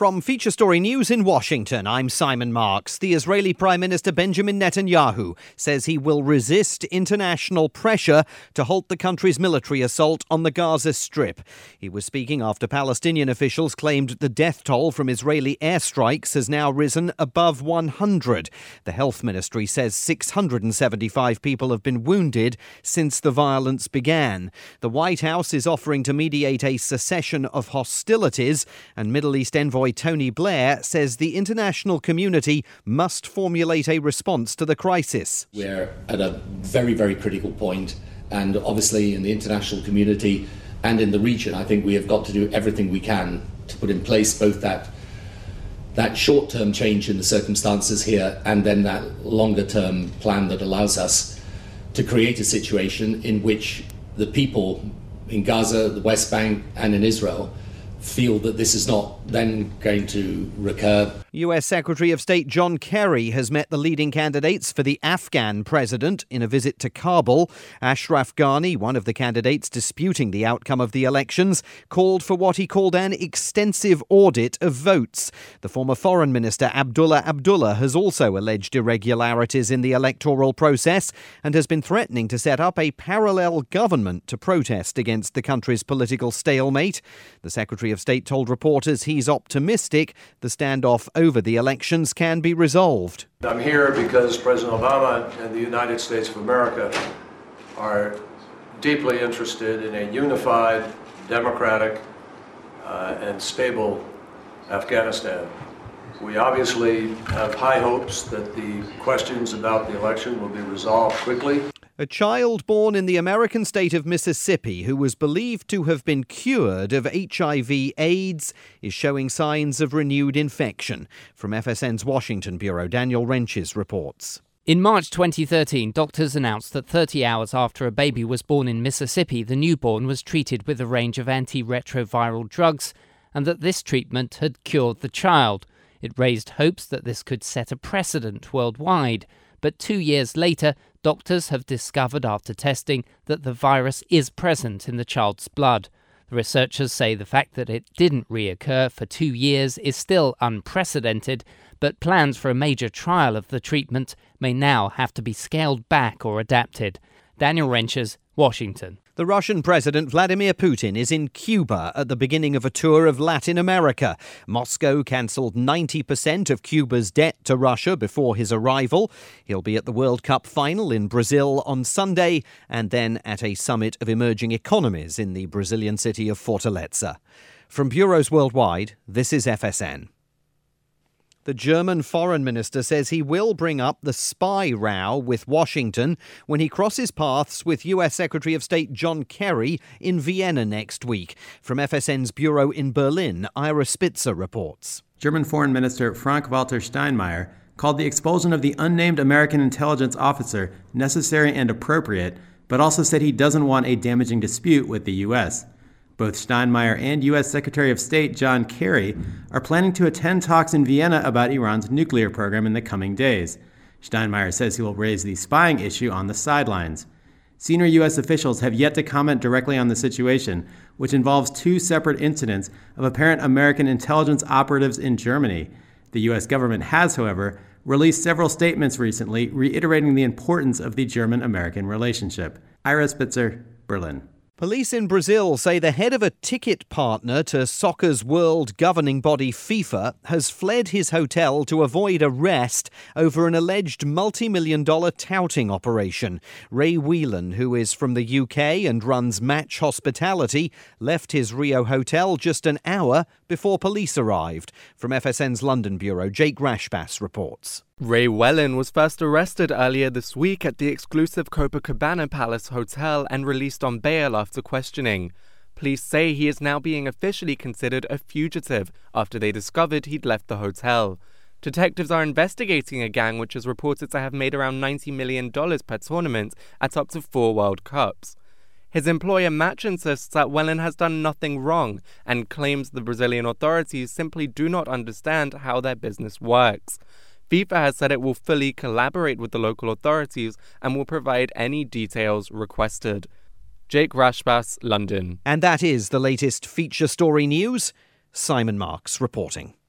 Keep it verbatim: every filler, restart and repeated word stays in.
From Feature Story News in Washington, I'm Simon Marks. The Israeli Prime Minister Benjamin Netanyahu says he will resist international pressure to halt the country's military assault on the Gaza Strip. He was speaking after Palestinian officials claimed the death toll from Israeli airstrikes has now risen above one hundred. The health ministry says six hundred seventy-five people have been wounded since the violence began. The White House is offering to mediate a cessation of hostilities, and Middle East envoy Tony Blair says the international community must formulate a response to the crisis. We're at a very, very critical point, and obviously in the international community and in the region, I think we have got to do everything we can to put in place both that that short-term change in the circumstances here and then that longer-term plan that allows us to create a situation in which the people in Gaza, the West Bank and in Israel feel that this is not then going to recur. U S Secretary of State John Kerry has met the leading candidates for the Afghan president in a visit to Kabul. Ashraf Ghani, one of the candidates disputing the outcome of the elections, called for what he called an extensive audit of votes. The former Foreign Minister Abdullah Abdullah has also alleged irregularities in the electoral process and has been threatening to set up a parallel government to protest against the country's political stalemate. The Secretary of State told reporters he's optimistic the standoff over the elections can be resolved. I'm here because President Obama and the United States of America are deeply interested in a unified, democratic, uh, and stable Afghanistan. We obviously have high hopes that the questions about the election will be resolved quickly. A child born in the American state of Mississippi who was believed to have been cured of H I V AIDS is showing signs of renewed infection. From F S N's Washington Bureau, Daniel Wrenches reports. In March twenty thirteen, doctors announced that thirty hours after a baby was born in Mississippi, the newborn was treated with a range of antiretroviral drugs and that this treatment had cured the child. It raised hopes that this could set a precedent worldwide. But two years later, doctors have discovered after testing that the virus is present in the child's blood. The researchers say the fact that it didn't reoccur for two years is still unprecedented, but plans for a major trial of the treatment may now have to be scaled back or adapted. Daniel Wrenches, Washington. The Russian President Vladimir Putin is in Cuba at the beginning of a tour of Latin America. Moscow cancelled ninety percent of Cuba's debt to Russia before his arrival. He'll be at the World Cup final in Brazil on Sunday and then at a summit of emerging economies in the Brazilian city of Fortaleza. From bureaus worldwide, this is F S N. The German foreign minister says he will bring up the spy row with Washington when he crosses paths with U S Secretary of State John Kerry in Vienna next week. From F S N's bureau in Berlin, Ira Spitzer reports. German Foreign Minister Frank-Walter Steinmeier called the expulsion of the unnamed American intelligence officer necessary and appropriate, but also said he doesn't want a damaging dispute with the U S. Both Steinmeier and U S Secretary of State John Kerry are planning to attend talks in Vienna about Iran's nuclear program in the coming days. Steinmeier says he will raise the spying issue on the sidelines. Senior U S officials have yet to comment directly on the situation, which involves two separate incidents of apparent American intelligence operatives in Germany. The U S government has, however, released several statements recently reiterating the importance of the German-American relationship. Ira Spitzer, Berlin. Police in Brazil say the head of a ticket partner to soccer's world governing body FIFA has fled his hotel to avoid arrest over an alleged multi-million dollar touting operation. Ray Whelan, who is from the U K and runs Match Hospitality, left his Rio hotel just an hour before police arrived. From F S N's London bureau, Jake Rashbass reports. Ray Whelan was first arrested earlier this week at the exclusive Copacabana Palace Hotel and released on bail after questioning. Police say he is now being officially considered a fugitive after they discovered he'd left the hotel. Detectives are investigating a gang which is reported to have made around ninety million dollars per tournament at up to four World Cups. His employer Match insists that Whelan has done nothing wrong and claims the Brazilian authorities simply do not understand how their business works. FIFA has said it will fully collaborate with the local authorities and will provide any details requested. Jake Rashbass, London. And that is the latest feature story news. Simon Marks reporting.